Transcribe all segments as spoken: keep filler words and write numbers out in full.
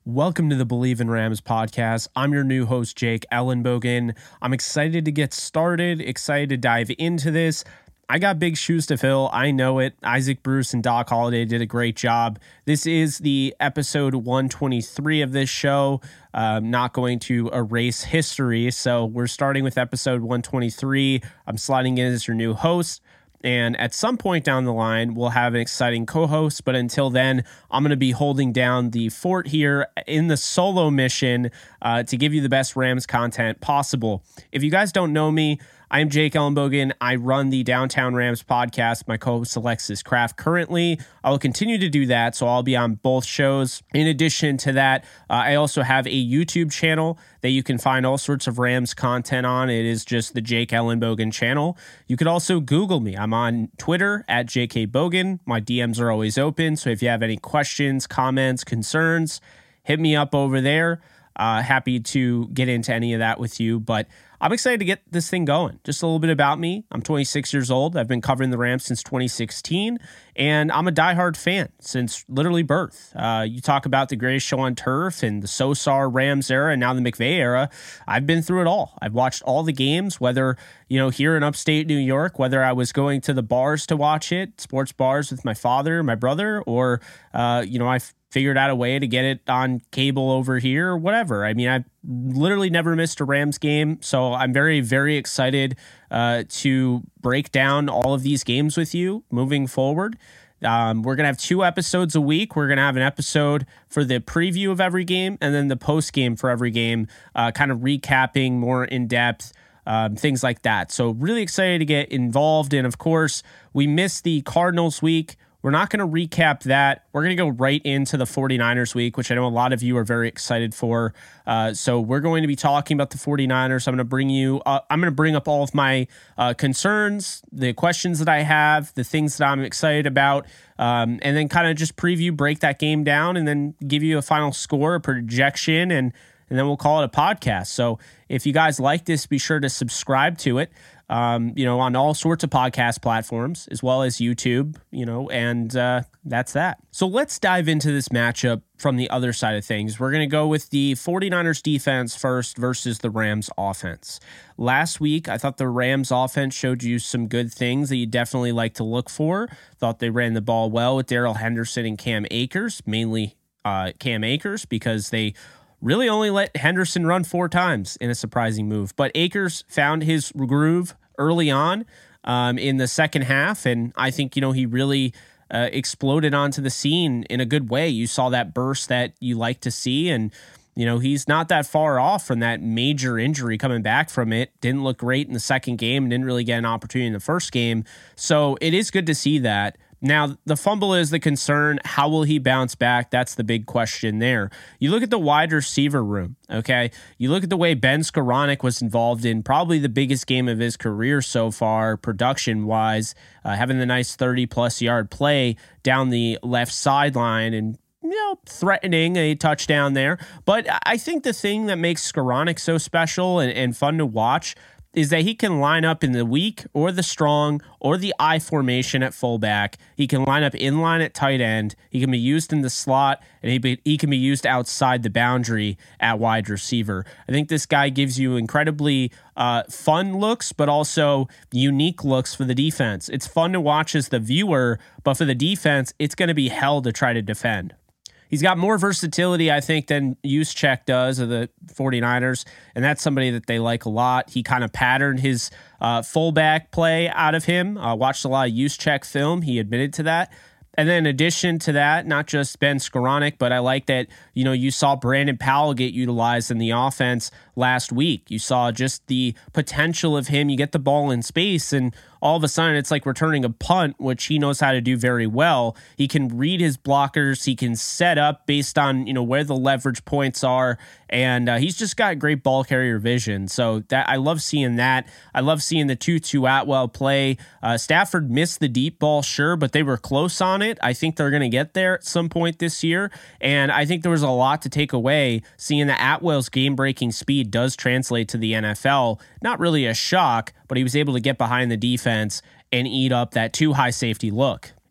Welcome to the Believe in Rams podcast. I'm your new host, Jake Ellenbogen. I'm excited to get started, excited to dive into this. I got big shoes to fill. I know it. Isaac Bruce and Doc Holliday did a great job. This is the episode one twenty-three of this show. I'm not going to erase history, so we're starting with episode one twenty-three. I'm sliding in as your new host. And at some point down the line, we'll have an exciting co-host. But until then, I'm going to be holding down the fort here in the solo mission uh, to give you the best Rams content possible. If you guys don't know me, I'm Jake Ellenbogen. I run the Downtown Rams podcast. My co-host Alexis Kraft. Currently, I will continue to do that, so I'll be on both shows. In addition to that, uh, I also have a YouTube channel that you can find all sorts of Rams content on. It is just the Jake Ellenbogen channel. You could also Google me. I'm on Twitter at J K Bogan. My D Ms are always open, so if you have any questions, comments, concerns, hit me up over there. Uh, happy to get into any of that with you, but I'm excited to get this thing going. Just a little bit about me. I'm twenty-six years old. I've been covering the Rams since twenty sixteen, and I'm a diehard fan since literally birth. Uh, you talk about the greatest show on turf and the Sosar Rams era and now the McVay era. I've been through it all. I've watched all the games, whether, you know, here in upstate New York, whether I was going to the bars to watch it, sports bars with my father, my brother, or, uh, you know, I've figured out a way to get it on cable over here or whatever. I mean, I've literally never missed a Rams game, so I'm very, very excited uh, to break down all of these games with you moving forward. Um, we're going to have two episodes a week. We're going to have an episode for the preview of every game and then the post game for every game, uh, kind of recapping more in depth, um, things like that. So really excited to get involved. And of course, we missed the Cardinals week. We're not going to recap that. We're going to go right into the 49ers week, which I know a lot of you are very excited for. Uh, so we're going to be talking about the 49ers. I'm going to bring you, uh, I'm going to bring up all of my uh, concerns, the questions that I have, the things that I'm excited about, um, and then kind of just preview, break that game down, and then give you a final score, a projection, and and then we'll call it a podcast. So if you guys like this, be sure to subscribe to it. Um, you know, on all sorts of podcast platforms, as well as YouTube, you know, and uh, that's that. So let's dive into this matchup from the other side of things. We're going to go with the 49ers defense first versus the Rams offense. Last week, I thought the Rams offense showed you some good things that you definitely like to look for. Thought they ran the ball well with Darrell Henderson and Cam Akers, mainly uh, Cam Akers, because they really only let Henderson run four times in a surprising move. But Akers found his groove early on um, in the second half, and I think, you know, he really uh, exploded onto the scene in a good way. You saw that burst that you like to see, and, you know, he's not that far off from that major injury coming back from it. Didn't look great in the second game, didn't really get an opportunity in the first game. So it is good to see that. Now, the fumble is the concern. How will he bounce back? That's the big question there. You look at the wide receiver room, okay? You look at the way Ben Skowronek was involved in probably the biggest game of his career so far, production-wise, uh, having the nice thirty-plus yard play down the left sideline and, you know, threatening a touchdown there. But I think the thing that makes Skowronek so special and, and fun to watch is that he can line up in the weak or the strong or the I formation at fullback. He can line up in line at tight end. He can be used in the slot, and he, be, he can be used outside the boundary at wide receiver. I think this guy gives you incredibly uh, fun looks, but also unique looks for the defense. It's fun to watch as the viewer, but for the defense, it's going to be hell to try to defend. He's got more versatility, I think, than Juszczyk does of the 49ers, and that's somebody that they like a lot. He kind of patterned his uh, fullback play out of him. Uh, watched a lot of Juszczyk film. He admitted to that. And then in addition to that, not just Ben Skowronek, but I like that, you know, you saw Brandon Powell get utilized in the offense last week. You saw just the potential of him. You get the ball in space, and all of a sudden it's like returning a punt, which he knows how to do very well. He can read his blockers. He can set up based on, you know, where the leverage points are, and uh, he's just got great ball carrier vision. So that I love seeing that. I love seeing the two two Atwell play. Uh, Stafford missed the deep ball, sure, but they were close on it. I think they're going to get there at some point this year, and I think there was a lot to take away seeing that Atwell's game-breaking speed does translate to the N F L. Not really a shock, but he was able to get behind the defense and eat up that too high safety look.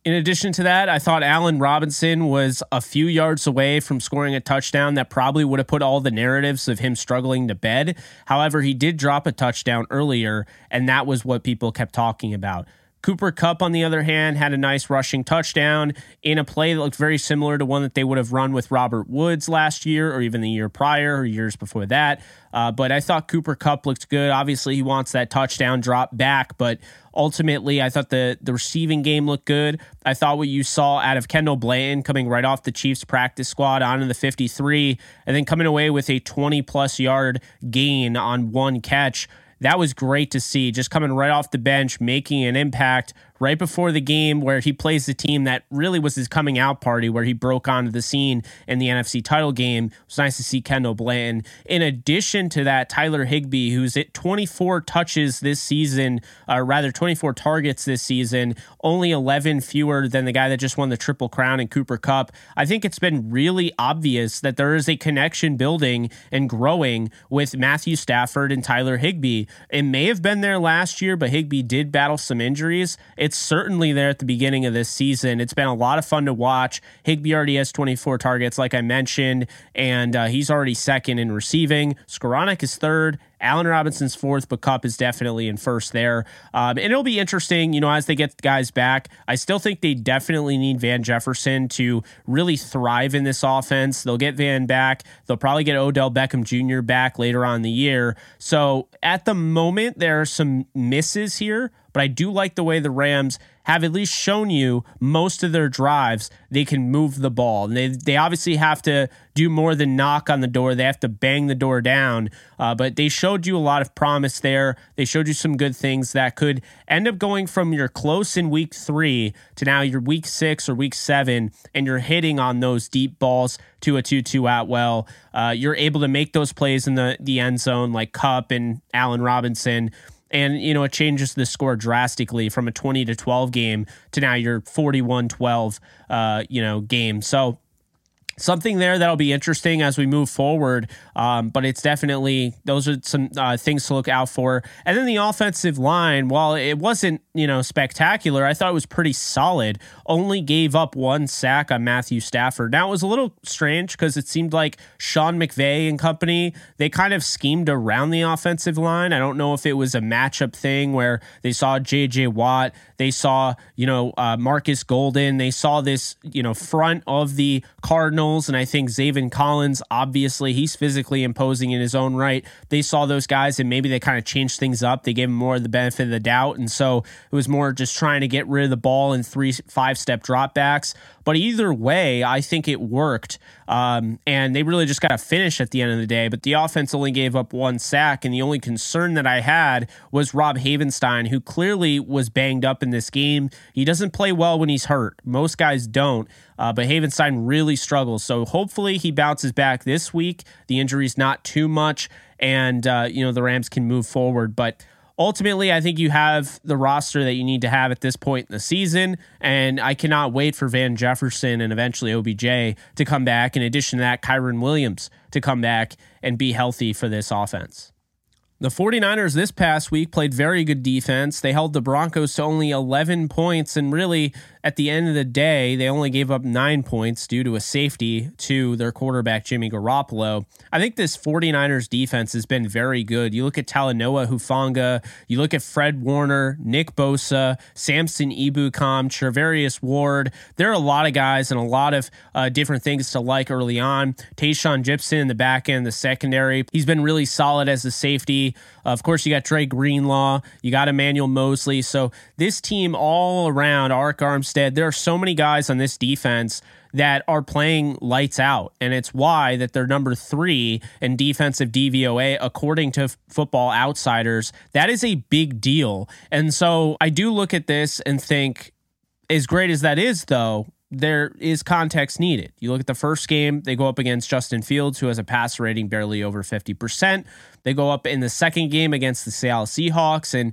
In addition to that, I thought Allen Robinson was a few yards away from scoring a touchdown that probably would have put all the narratives of him struggling to bed. However, he did drop a touchdown earlier, and that was what people kept talking about. Cooper Kupp, on the other hand, had a nice rushing touchdown in a play that looked very similar to one that they would have run with Robert Woods last year or even the year prior or years before that. Uh, but I thought Cooper Kupp looked good. Obviously, he wants that touchdown drop back, but ultimately, I thought the, the receiving game looked good. I thought what you saw out of Kendall Blanton coming right off the Chiefs practice squad onto the fifty-three and then coming away with a twenty-plus yard gain on one catch. That was great to see, just coming right off the bench, making an impact right before the game where he plays the team that really was his coming out party, where he broke onto the scene in the N F C title game. It was nice to see Kendall Blanton. In addition to that, Tyler Higbee, who's at twenty-four touches this season, or rather twenty-four targets this season, only eleven fewer than the guy that just won the Triple Crown in Cooper Kupp. I think it's been really obvious that there is a connection building and growing with Matthew Stafford and Tyler Higbee. It may have been there last year, but Higbee did battle some injuries. It's certainly there at the beginning of this season. It's been a lot of fun to watch. Higbee already has twenty-four targets, like I mentioned, and uh, he's already second in receiving. Skoranek is third. Allen Robinson's fourth, but Kupp is definitely in first there. Um, and it'll be interesting, you know, as they get guys back. I still think they definitely need Van Jefferson to really thrive in this offense. They'll get Van back. They'll probably get Odell Beckham Junior back later on in the year. So at the moment, there are some misses here, but I do like the way the Rams have at least shown you most of their drives, they can move the ball. And they they obviously have to do more than knock on the door. They have to bang the door down. Uh, but they showed you a lot of promise there. They showed you some good things that could end up going from your close in week three to now your week six or week seven, and you're hitting on those deep balls to a two two Atwell. Uh, you're able to make those plays in the, the end zone like Kupp and Allen Robinson. And, you know, it changes the score drastically from a twenty to twelve game to now your forty-one twelve, uh, you know, game. So something there that'll be interesting as we move forward. Um, but it's definitely, those are some uh, things to look out for. And then the offensive line, while it wasn't, you know, spectacular, I thought it was pretty solid. Only gave up one sack on Matthew Stafford. Now, it was a little strange because it seemed like Sean McVay and company, they kind of schemed around the offensive line. I don't know if it was a matchup thing where they saw J J Watt, they saw, you know, uh, Marcus Golden, they saw this, you know, front of the Cardinals. And I think Zaven Collins, obviously, he's physically imposing in his own right. They saw those guys and maybe they kind of changed things up. They gave him more of the benefit of the doubt. And so it was more just trying to get rid of the ball in three, five step dropbacks. But either way, I think it worked. Um, and they really just got to finish at the end of the day. But the offense only gave up one sack. And the only concern that I had was Rob Havenstein, who clearly was banged up in this game. He doesn't play well when he's hurt. Most guys don't. Uh, but Havenstein really struggles. So hopefully he bounces back this week. The injury's not too much. And, uh, you know, the Rams can move forward. But ultimately, I think you have the roster that you need to have at this point in the season, and I cannot wait for Van Jefferson and eventually O B J to come back. In addition to that, Kyren Williams to come back and be healthy for this offense. The 49ers this past week played very good defense. They held the Broncos to only eleven points, and really, at the end of the day, they only gave up nine points due to a safety to their quarterback, Jimmy Garoppolo. I think this 49ers defense has been very good. You look at Talanoa Hufanga, you look at Fred Warner, Nick Bosa, Samson Ebukam, Charvarius Ward. There are a lot of guys and a lot of uh, different things to like early on. Tayshaun Gibson in the back end, the secondary. He's been really solid as a safety. Uh, of course, you got Dre Greenlaw, you got Emmanuel Mosley. So this team all around, Arik Armstead, there are so many guys on this defense that are playing lights out. And it's why that they're number three in defensive D V O A, according to Football Outsiders. That is a big deal. And so I do look at this and think, as great as that is, though, there is context needed. You look at the first game, they go up against Justin Fields, who has a passer rating barely over fifty percent. They go up in the second game against the Seattle Seahawks, and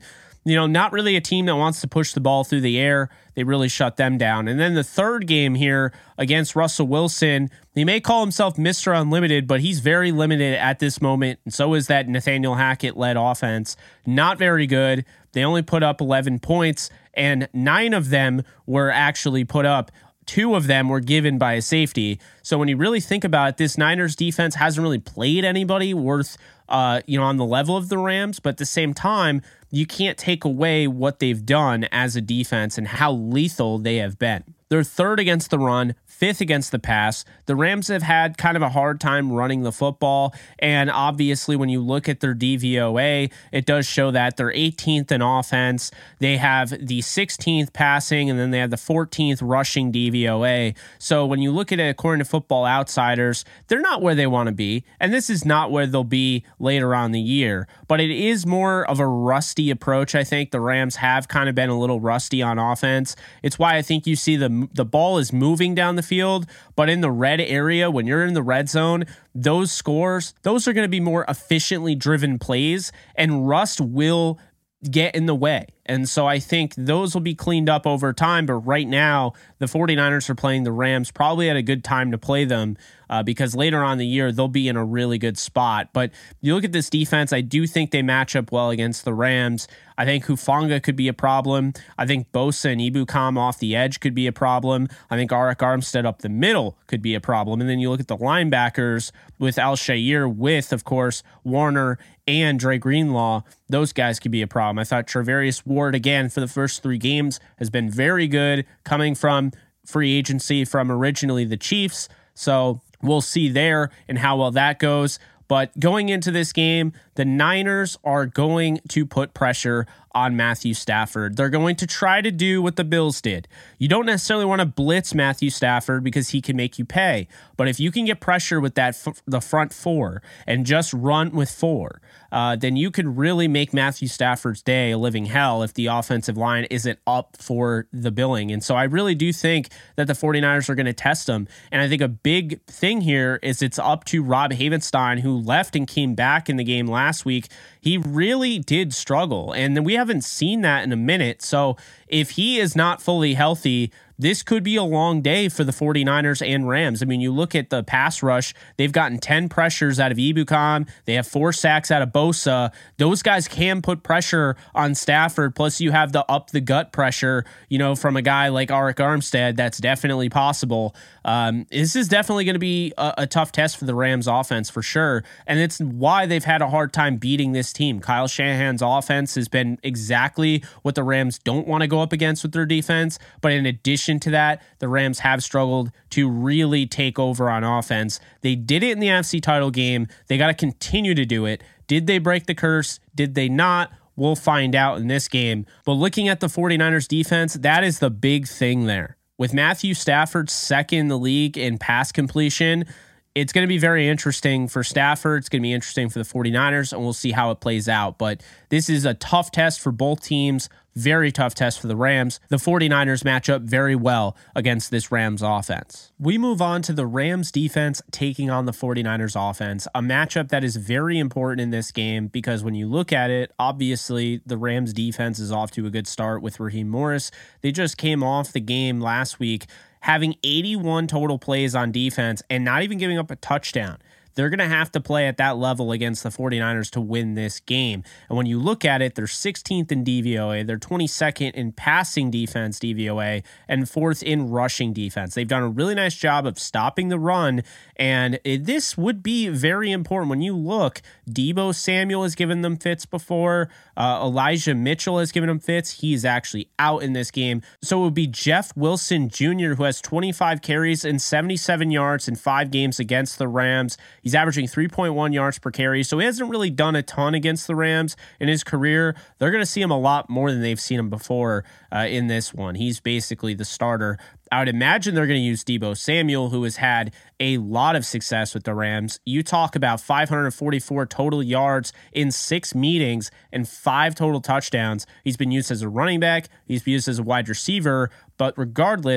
you know, not really a team that wants to push the ball through the air. They really shut them down. And then the third game here against Russell Wilson, he may call himself Mister Unlimited, but he's very limited at this moment. And so is that Nathaniel Hackett-led offense. Not very good. They only put up eleven points, and nine of them were actually put up. Two of them were given by a safety. So when you really think about it, this Niners defense hasn't really played anybody worth, uh, you know, on the level of the Rams. But at the same time, you can't take away what they've done as a defense and how lethal they have been. They're third against the run, fifth against the pass. The Rams have had kind of a hard time running the football. And obviously, when you look at their D V O A, it does show that they're eighteenth in offense. They have the sixteenth passing, and then they have the fourteenth rushing D V O A. So when you look at it according to Football Outsiders, they're not where they want to be. And this is not where they'll be later on in the year. But it is more of a rusty approach. I think the Rams have kind of been a little rusty on offense. It's why I think you see the the ball is moving down the field, but in the red area, when you're in the red zone, those scores, those are going to be more efficiently driven plays, and rust will get in the way. And so I think those will be cleaned up over time. But right now, the 49ers are playing the Rams probably at a good time to play them uh, because later on in the year, they'll be in a really good spot. But you look at this defense, I do think they match up well against the Rams. I think Hufanga could be a problem. I think Bosa and Ebukam off the edge could be a problem. I think Arik Armstead up the middle could be a problem. And then you look at the linebackers with Al-Shaair with, of course, Warner and Dre Greenlaw. Those guys could be a problem. I thought Travarius Ward, again, for the first three games, has been very good, coming from free agency from originally the Chiefs. So we'll see there and how well that goes. But going into this game, the Niners are going to put pressure on Matthew Stafford. They're going to try to do what the Bills did. You don't necessarily want to blitz Matthew Stafford because he can make you pay. But if you can get pressure with that f- the front four and just run with four, uh, then you could really make Matthew Stafford's day a living hell if the offensive line isn't up for the billing. And so I really do think that the 49ers are going to test them. And I think a big thing here is it's up to Rob Havenstein, who left and came back in the game last week. He really did struggle, and we haven't seen that in a minute. So if he is not fully healthy, this could be a long day for the 49ers and Rams. I mean, you look at the pass rush, they've gotten ten pressures out of Ebukam. They have four sacks out of Bosa. Those guys can put pressure on Stafford. Plus you have the up the gut pressure, you know, from a guy like Arik Armstead. That's definitely possible. Um, this is definitely going to be a, a tough test for the Rams offense for sure. And it's why they've had a hard time beating this team. Kyle Shanahan's offense has been exactly what the Rams don't want to go up against with their defense. But in addition to that, the Rams have struggled to really take over on offense. They did it in the N F C title game. They got to continue to do it. Did they break the curse? Did they not? We'll find out in this game. But looking at the 49ers defense, that is the big thing there. With Matthew Stafford second in the league in pass completion, it's going to be very interesting for Stafford. It's going to be interesting for the 49ers, and we'll see how it plays out. But this is a tough test for both teams. Very tough test for the Rams. The 49ers match up very well against this Rams offense. We move on to the Rams defense taking on the 49ers offense, a matchup that is very important in this game because when you look at it, obviously the Rams defense is off to a good start with Raheem Morris. They just came off the game last week having eighty-one total plays on defense and not even giving up a touchdown. They're going to have to play at that level against the 49ers to win this game. And when you look at it, they're sixteenth in D V O A, they're twenty-second in passing defense D V O A, and fourth in rushing defense. They've done a really nice job of stopping the run, and it, this would be very important. When you look, Deebo Samuel has given them fits before. Uh, Elijah Mitchell has given them fits. He's actually out in this game. So it would be Jeff Wilson Junior, who has twenty-five carries and seventy-seven yards in five games against the Rams. He's averaging three point one yards per carry, so he hasn't really done a ton against the Rams in his career. They're going to see him a lot more than they've seen him before uh, in this one. He's basically the starter. I would imagine they're going to use Deebo Samuel, who has had a lot of success with the Rams. You talk about five hundred forty-four total yards in six meetings and five total touchdowns. He's been used as a running back. He's been used as a wide receiver. But regardless,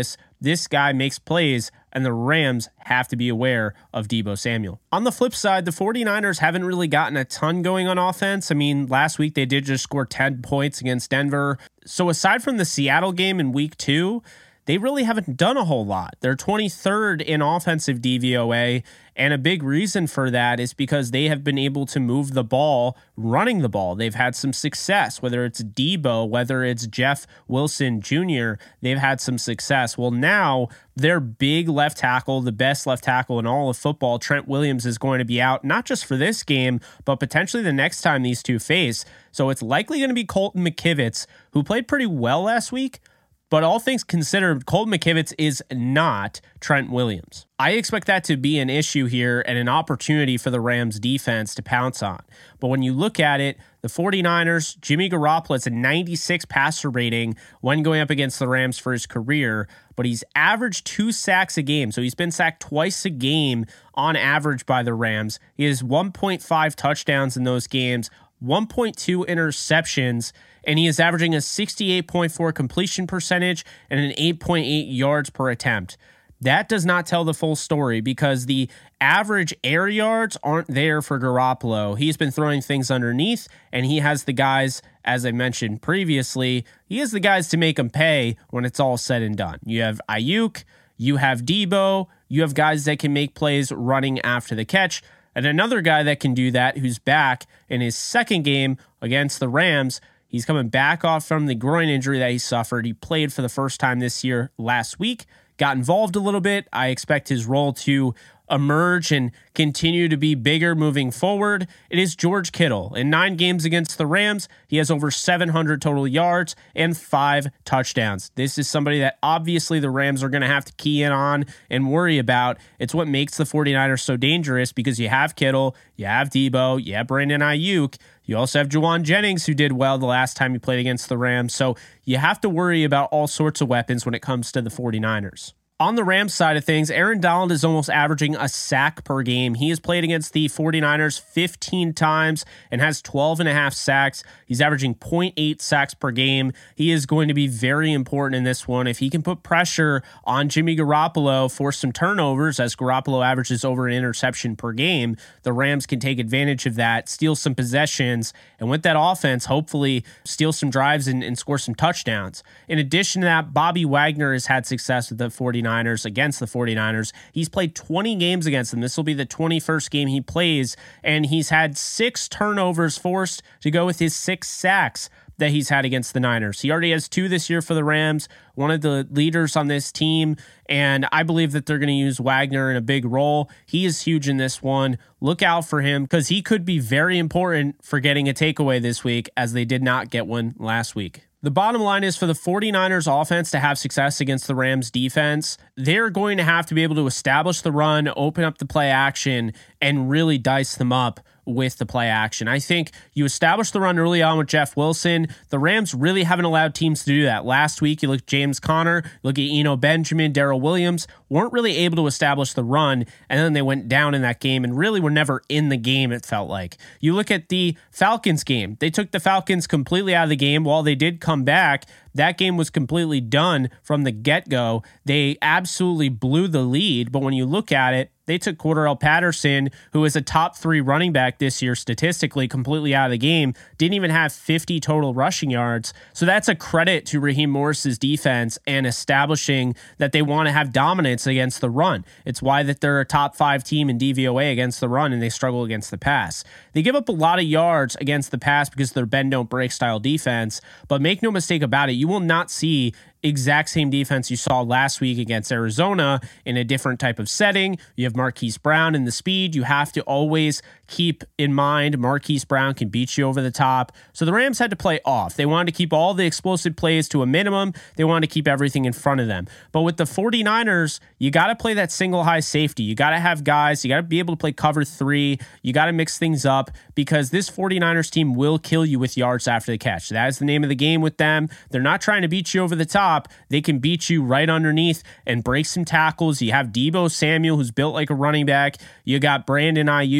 This guy makes plays, and the Rams have to be aware of Deebo Samuel. On the flip side, the 49ers haven't really gotten a ton going on offense. I mean, last week they did just score ten points against Denver. So aside from the Seattle game in week two, they really haven't done a whole lot. They're twenty-third in offensive D V O A, and a big reason for that is because they have been able to move the ball, running the ball. They've had some success, whether it's Deebo, whether it's Jeff Wilson Junior, they've had some success. Well, now their big left tackle, the best left tackle in all of football, Trent Williams, is going to be out, not just for this game, but potentially the next time these two face. So it's likely going to be Colton McKivitz, who played pretty well last week. But all things considered, Colton McKivitz is not Trent Williams. I expect that to be an issue here and an opportunity for the Rams defense to pounce on. But when you look at it, the 49ers, Jimmy Garoppolo has a ninety-six passer rating when going up against the Rams for his career, but he's averaged two sacks a game. So he's been sacked twice a game on average by the Rams. He has one point five touchdowns in those games, one point two interceptions, and he is averaging a sixty-eight point four completion percentage and an eight point eight yards per attempt. That does not tell the full story because the average air yards aren't there for Garoppolo. He's been throwing things underneath, and he has the guys, as I mentioned previously, he has the guys to make them pay when it's all said and done. You have Ayuk, you have Deebo, you have guys that can make plays running after the catch, and another guy that can do that who's back in his second game against the Rams. He's coming back off from the groin injury that he suffered. He played for the first time this year last week, got involved a little bit. I expect his role to emerge and continue to be bigger moving forward. It is George Kittle. In nine games against the Rams, he has over seven hundred total yards and five touchdowns. This is somebody that obviously the Rams are going to have to key in on and worry about. It's what makes the 49ers so dangerous because you have Kittle, you have Deebo, you have Brandon Ayuk, you also have Juwan Jennings, who did well the last time he played against the Rams. So you have to worry about all sorts of weapons when it comes to the 49ers. On the Rams side of things, Aaron Donald is almost averaging a sack per game. He has played against the 49ers fifteen times and has twelve and a half sacks. He's averaging zero point eight sacks per game. He is going to be very important in this one. If he can put pressure on Jimmy Garoppolo, force some turnovers, as Garoppolo averages over an interception per game, the Rams can take advantage of that, steal some possessions, and with that offense, hopefully steal some drives and, and score some touchdowns. In addition to that, Bobby Wagner has had success with the 49ers. Against the 49ers. He's played twenty games against them. This will be the twenty-first game he plays, and he's had six turnovers forced to go with his six sacks that he's had against the Niners. He already has two this year for the Rams, one of the leaders on this team, and I believe that they're going to use Wagner in a big role. He is huge in this one. Look out for him because he could be very important for getting a takeaway this week, as they did not get one last week. The bottom line is for the 49ers offense to have success against the Rams defense, they're going to have to be able to establish the run, open up the play action, and really dice them up with the play action. I think you establish the run early on with Jeff Wilson. The Rams really haven't allowed teams to do that. Last week, you look at James Conner, look at Eno Benjamin, Darrell Williams, weren't really able to establish the run, and then they went down in that game and really were never in the game, it felt like. You look at the Falcons game. They took the Falcons completely out of the game. While they did come back, that game was completely done from the get-go. They absolutely blew the lead, but when you look at it, they took Cordarrelle Patterson, who is a top three running back this year statistically, completely out of the game. Didn't even have fifty total rushing yards. So that's a credit to Raheem Morris's defense and establishing that they want to have dominance against the run. It's why that they're a top five team in D V O A against the run, and they struggle against the pass. They give up a lot of yards against the pass because of their bend don't break style defense, but make no mistake about it, you will not see exact same defense you saw last week against Arizona in a different type of setting. You have Marquise Brown and the speed. You have to always keep in mind Marquise Brown can beat you over the top. So the Rams had to play off. They wanted to keep all the explosive plays to a minimum. They wanted to keep everything in front of them. But with the 49ers, you got to play that single high safety. You got to have guys. You got to be able to play cover three. You got to mix things up because this 49ers team will kill you with yards after the catch. That is the name of the game with them. They're not trying to beat you over the top. They can beat you right underneath and break some tackles. You have Deebo Samuel, who's built like a running back. You got Brandon Ayuk.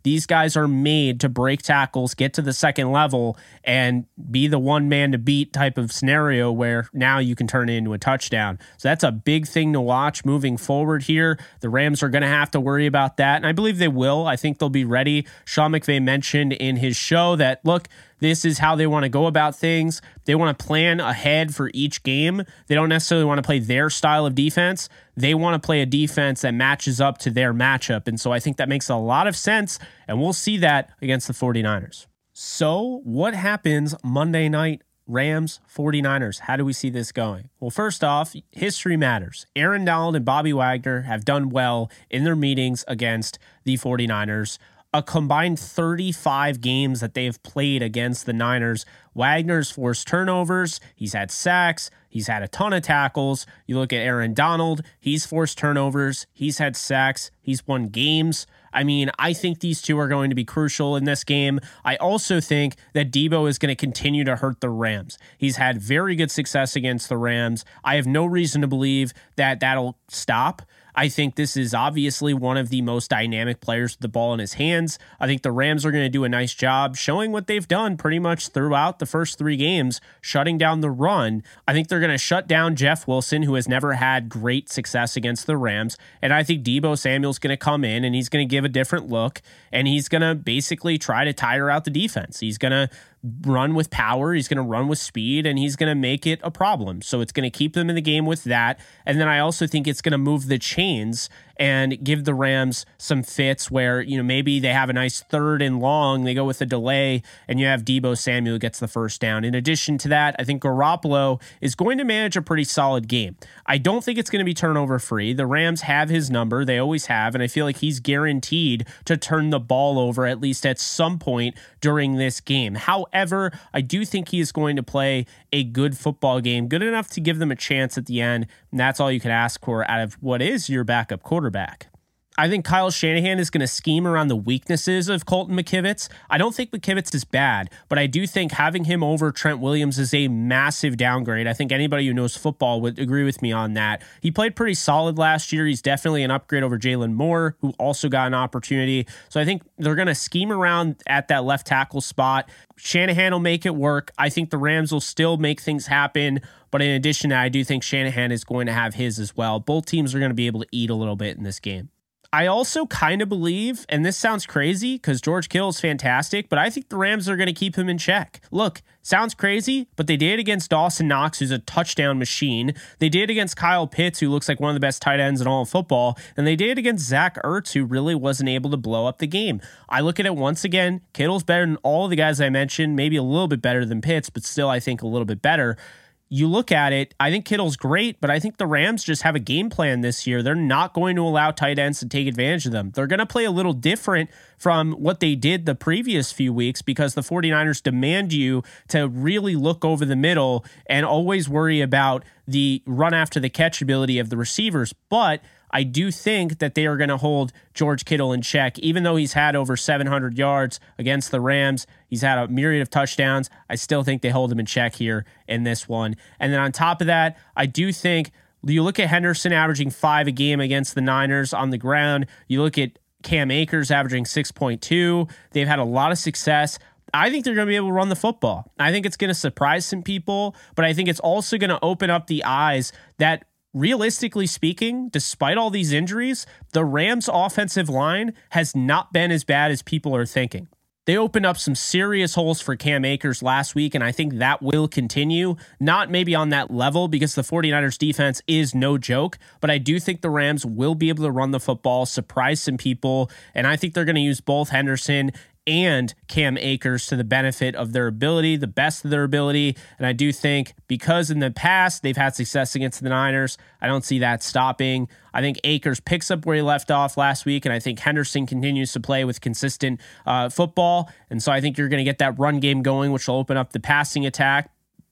These guys are made to break tackles, get to the second level, and be the one man to beat type of scenario where now you can turn it into a touchdown. So that's a big thing to watch moving forward here. The Rams are going to have to worry about that, and I believe they will. I think they'll be ready. Sean McVay mentioned in his show that, look, this is how they want to go about things. They want to plan ahead for each game. They don't necessarily want to play their style of defense. They want to play a defense that matches up to their matchup. And so I think that makes a lot of sense, and we'll see that against the 49ers. So what happens Monday night? Rams, 49ers. How do we see this going? Well, first off, history matters. Aaron Donald and Bobby Wagner have done well in their meetings against the 49ers. A combined thirty-five games that they've played against the Niners. Wagner's forced turnovers. He's had sacks. He's had a ton of tackles. You look at Aaron Donald. He's forced turnovers. He's had sacks. He's won games. I mean, I think these two are going to be crucial in this game. I also think that Deebo is going to continue to hurt the Rams. He's had very good success against the Rams. I have no reason to believe that that'll stop. I think this is obviously one of the most dynamic players with the ball in his hands. I think the Rams are going to do a nice job showing what they've done pretty much throughout the first three games, shutting down the run. I think they're going to shut down Jeff Wilson, who has never had great success against the Rams. And I think Deebo Samuel's going to come in and he's going to give a different look, and he's going to basically try to tire out the defense. He's going to run with power, he's going to run with speed, and he's going to make it a problem. So it's going to keep them in the game with that. And then I also think it's going to move the chains and give the Rams some fits where, you know, maybe they have a nice third and long, they go with a delay, and you have Deebo Samuel gets the first down. In addition to that, I think Garoppolo is going to manage a pretty solid game. I don't think it's going to be turnover free. The Rams have his number. They always have, and I feel like he's guaranteed to turn the ball over at least at some point during this game. However, I do think he is going to play a good football game, good enough to give them a chance at the end, and that's all you can ask for out of what is your backup quarterback. I think Kyle Shanahan is going to scheme around the weaknesses of Colton McKivitz. I don't think McKivitz is bad, but I do think having him over Trent Williams is a massive downgrade. I think anybody who knows football would agree with me on that. He played pretty solid last year. He's definitely an upgrade over Jalen Moore, who also got an opportunity. So I think they're going to scheme around at that left tackle spot. Shanahan will make it work. I think the Rams will still make things happen. But in addition to that, I do think Shanahan is going to have his as well. Both teams are going to be able to eat a little bit in this game. I also kind of believe, and this sounds crazy because George Kittle is fantastic, but I think the Rams are going to keep him in check. Look, sounds crazy, but they did against Dawson Knox, who's a touchdown machine. They did against Kyle Pitts, who looks like one of the best tight ends in all of football. And they did against Zach Ertz, who really wasn't able to blow up the game. I look at it once again, Kittle's better than all of the guys I mentioned, maybe a little bit better than Pitts, but still I think a little bit better. You look at it, I think Kittle's great, but I think the Rams just have a game plan this year. They're not going to allow tight ends to take advantage of them. They're going to play a little different from what they did the previous few weeks because the 49ers demand you to really look over the middle and always worry about the run after the catch ability of the receivers. But I do think that they are going to hold George Kittle in check, even though he's had over seven hundred yards against the Rams. He's had a myriad of touchdowns. I still think they hold him in check here in this one. And then on top of that, I do think you look at Henderson averaging five a game against the Niners on the ground. You look at Cam Akers averaging six point two. They've had a lot of success. I think they're going to be able to run the football. I think it's going to surprise some people, but I think it's also going to open up the eyes that realistically speaking, despite all these injuries, the Rams' offensive line has not been as bad as people are thinking. They opened up some serious holes for Cam Akers last week, and I think that will continue. Not maybe on that level because the 49ers defense is no joke, but I do think the Rams will be able to run the football, surprise some people, and I think they're going to use both Henderson and Cam Akers to the benefit of their ability, the best of their ability. And I do think because in the past they've had success against the Niners, I don't see that stopping. I think Akers picks up where he left off last week, and I think Henderson continues to play with consistent uh, football. And so I think you're going to get that run game going, which will open up the passing attack.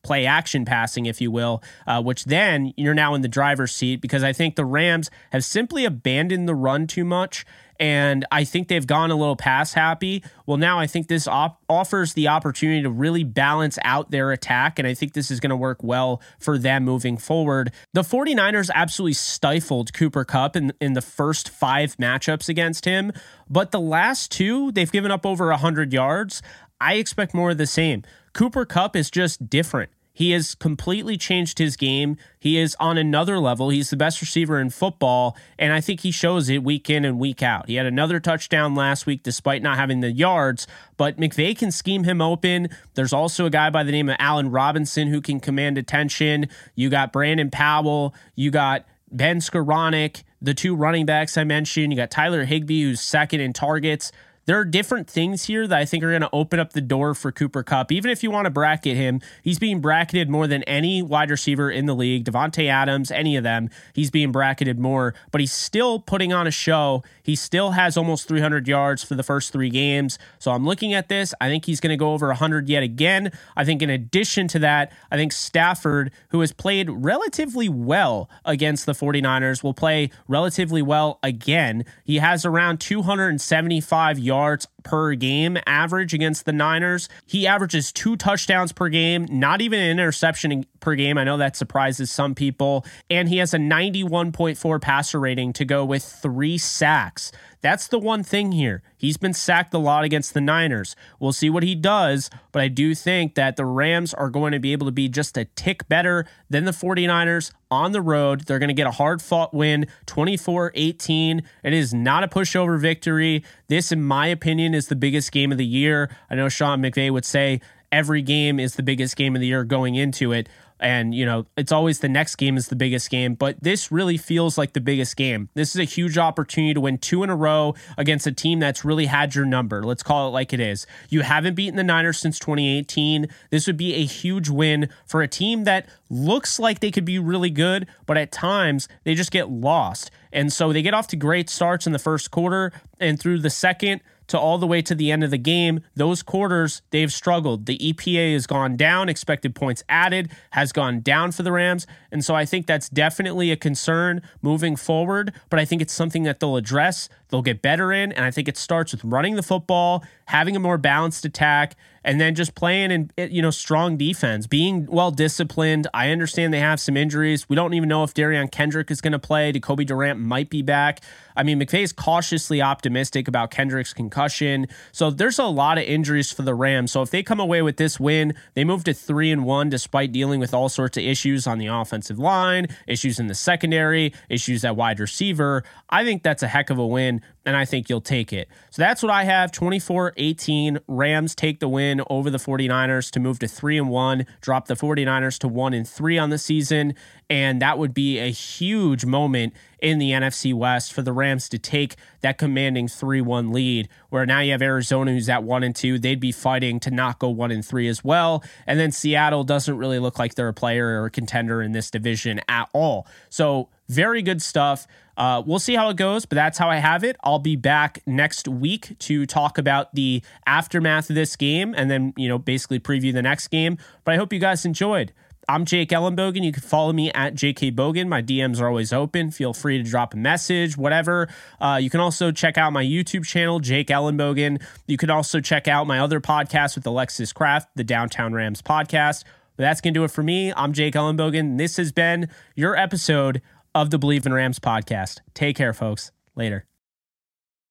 play action passing, if you will, uh, which then you're now in the driver's seat because I think the Rams have simply abandoned the run too much. And I think they've gone a little pass happy. Well, now I think this op- offers the opportunity to really balance out their attack. And I think this is going to work well for them moving forward. The 49ers absolutely stifled Cooper Kupp in, in the first five matchups against him. But the last two, they've given up over one hundred yards. I expect more of the same. Cooper Kupp is just different. He has completely changed his game. He is on another level. He's the best receiver in football, and I think he shows it week in and week out. He had another touchdown last week despite not having the yards, but McVay can scheme him open. There's also a guy by the name of Allen Robinson who can command attention. You got Brandon Powell. You got Ben Skoranek, the two running backs I mentioned. You got Tyler Higbee, who's second in targets. There are different things here that I think are going to open up the door for Cooper Kupp. Even if you want to bracket him, he's being bracketed more than any wide receiver in the league. Devontae Adams, any of them, he's being bracketed more, but he's still putting on a show. He still has almost three hundred yards for the first three games. So I'm looking at this. I think he's going to go over one hundred yet again. I think in addition to that, I think Stafford, who has played relatively well against the 49ers, will play relatively well again. He has around two hundred seventy-five yards yards per game average against the Niners. He averages two touchdowns per game, not even an interception per game. I know that surprises some people. And he has a ninety-one point four passer rating to go with three sacks. That's the one thing here. He's been sacked a lot against the Niners. We'll see what he does, but I do think that the Rams are going to be able to be just a tick better than the 49ers on the road. They're going to get a hard-fought win, twenty-four eighteen. It is not a pushover victory. This, in my opinion, is the biggest game of the year. I know Sean McVay would say every game is the biggest game of the year going into it. And, you know, it's always the next game is the biggest game, but this really feels like the biggest game. This is a huge opportunity to win two in a row against a team that's really had your number. Let's call it like it is. You haven't beaten the Niners since twenty eighteen. This would be a huge win for a team that looks like they could be really good, but at times they just get lost. And so they get off to great starts in the first quarter, and through the second to all the way to the end of the game, those quarters, they've struggled. The E P A has gone down. Expected points added has gone down for the Rams. And so I think that's definitely a concern moving forward, but I think it's something that they'll address, they'll get better in, and I think it starts with running the football, having a more balanced attack, and then just playing in, you know, strong defense, being well-disciplined. I understand they have some injuries. We don't even know if Darian Kendrick is going to play. Jacoby Durant might be back. I mean, McVay's cautiously optimistic about Kendrick's concussion. So there's a lot of injuries for the Rams. So if they come away with this win, they move to three and one despite dealing with all sorts of issues on the offensive line, issues in the secondary, issues at wide receiver. I think that's a heck of a win, and I think you'll take it. So that's what I have. twenty-four eighteen. Rams take the win over the 49ers to move to three and one, drop the 49ers to one and three on the season, and that would be a huge moment in the N F C West for the Rams to take that commanding three one lead, where now you have Arizona who's at one and two. They'd be fighting to not go one and three as well. And then Seattle doesn't really look like they're a player or a contender in this division at all. So very good stuff. Uh, we'll see how it goes, but that's how I have it. I'll be back next week to talk about the aftermath of this game and then, you know, basically preview the next game. But I hope you guys enjoyed. I'm Jake Ellenbogen. You can follow me at J K Bogan. My D Ms are always open. Feel free to drop a message, whatever. Uh, you can also check out my YouTube channel, Jake Ellenbogen. You can also check out my other podcast with Alexis Kraft, the Downtown Rams podcast. But that's going to do it for me. I'm Jake Ellenbogen. This has been your episode of the Believe in Rams podcast. Take care, folks. Later.